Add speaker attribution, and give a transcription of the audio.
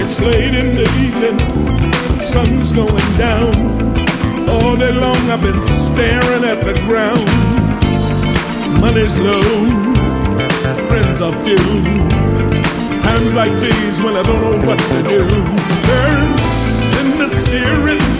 Speaker 1: It's late in the evening, sun's going down. All day long I've been staring at the ground. Money's low, friends are few. Times like these when I don't know what to do. Turn in the steering